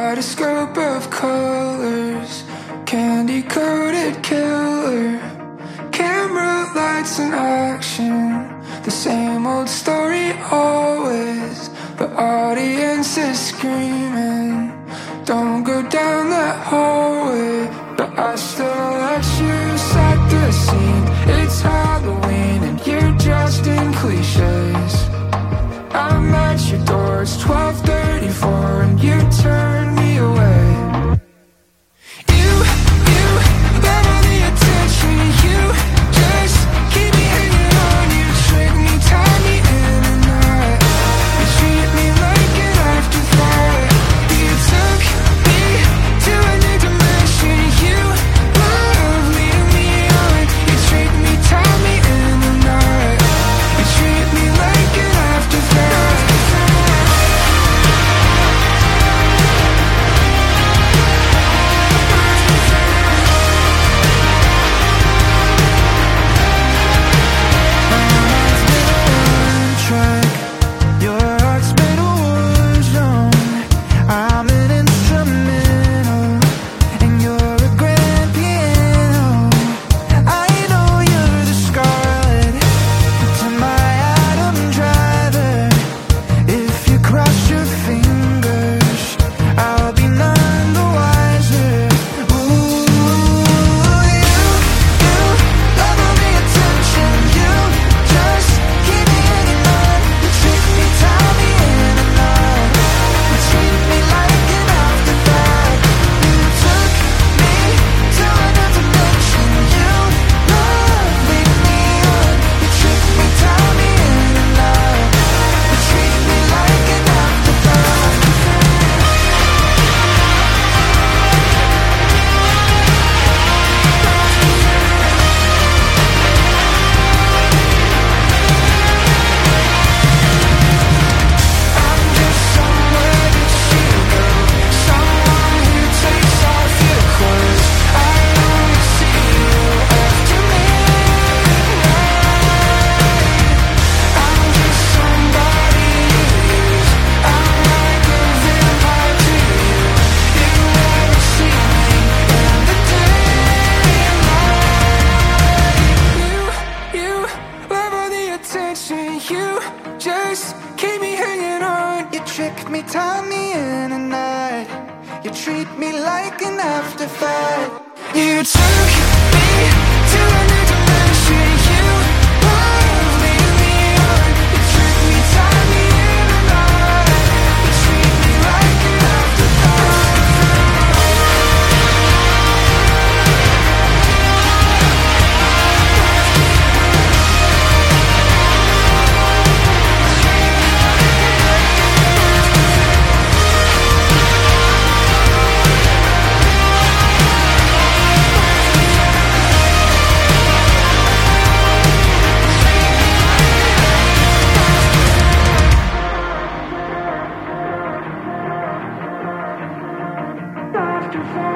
kaleidoscope of colors, candy-coated killer, camera lights in action, the same old story always. The audience is screaming, don't go down that hallway. But I still let you set the scene. It's Halloween and you're dressed in cliches. I'm at your door, it's 12:34 and you turn me away. You love all the attention. You just keep me hanging on. You trick me, tie me in a knot. You treat me like an afterthought. You took me to a new dimension. You love leading me on. You trick me, tie me in a knot. You treat me like an afterthought. You just keep me hanging on. You trick me, tie me in a knot. You treat me like an afterthought. You took me to a new dimension. You love leading me on. You trick me, tie me in a knot. You treat me like an afterthought. After